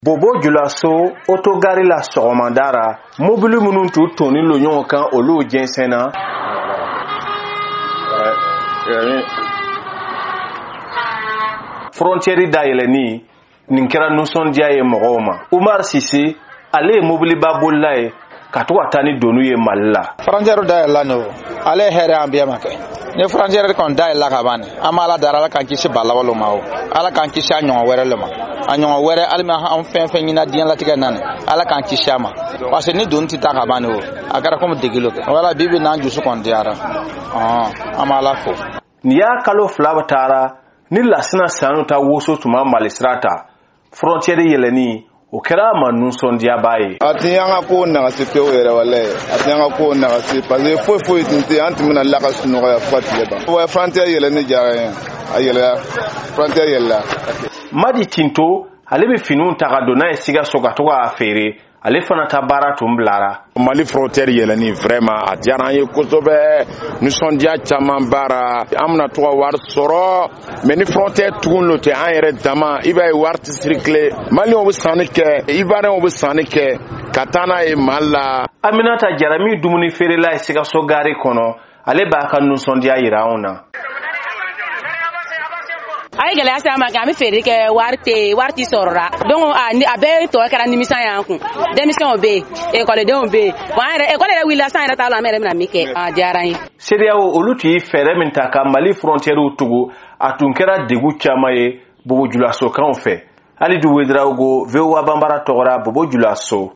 Bobo Julaso autogari la sɔgɔmadara mobili minnu t'u toni lo ɲɔgɔn kan olu jɛnsɛnna frontière dayɛlɛni nin kɛra nisɔndiya ye mɔgɔw ma. Umar Sise ale ye mobiliba bolila ye ka to ka taa ni donu ye Mali la. Frontière dayɛlɛla no ale hɛrɛ an bɛɛ ma kɛ ni frontière kɔni dayɛlɛla ka ban an b'a la dara Ala k'an kisi balawalo ma o Ala k'an kisi a ɲɔgɔn wɛrɛ le ma a ɲɔgɔn wɛrɛ alima an fɛn fɛn ɲina diɲɛ latigɛ nan Ala k'an kisi a ma parce que ni doni tɛ taa ka ban o a kɛra comme degelo kɛ wala bibi n'an dusu kɔni diyara an b'a la fo. Ni y'a kalo fila taara ni lasina sanu ta woso tuma Mali sira ta frontière yɛlɛni o kɛra ma nusɔndiyaba ye. A tɛ an ka ko nagasi pewu yɛrɛ walayi a tɛ an ka ko nagasi parce que foyi tun tɛ an tun bɛna laga sunɔgɔ fo ka tile ban. Wa frontière yɛlɛni diyara n ye a yɛlɛla frontière yɛlɛla. Madi Tinto ale bɛ finiw ta ka don n'a ye Sikaso ka to k'a feere ale fana ta baara tun bilara. Mali frontière yɛlɛni vraiment a diyara an ye kosɛbɛ nisɔndiya caman baara an bɛna to ka wari sɔrɔ mais ni frontière tugun lo tɛ an yɛrɛ dama i b'a ye wari tɛ circuler Maliens bɛ sanni kɛ Ivoiriens bɛ sanni kɛ ka taa n'a ye Mali la. Aminata Jarami dumuni feerela ye Sikaso gare kɔnɔ ale b'a ka nisɔndiya yira anw na. Ay gɛlɛya se ma kan bɛ feere kɛ wari tɛ sɔrɔla donc a bɛɛ tɔ kɛra nimisa y'an kun denmisɛnw bɛ yen ekɔlidenw bɛ yen bon an yɛrɛ ekɔli yɛrɛ wulila san yɛrɛ t'a la an yɛrɛ bɛna min kɛ a diyara n ye. CEDEAO olu tun ye fɛɛrɛ min ta ka Mali frontière tugu a tun kɛra degun caman ye Bobo Julaso kanw fɛ. Hali du Ouedraogo VOA Bambara tɔgɔra Bobo Julaso.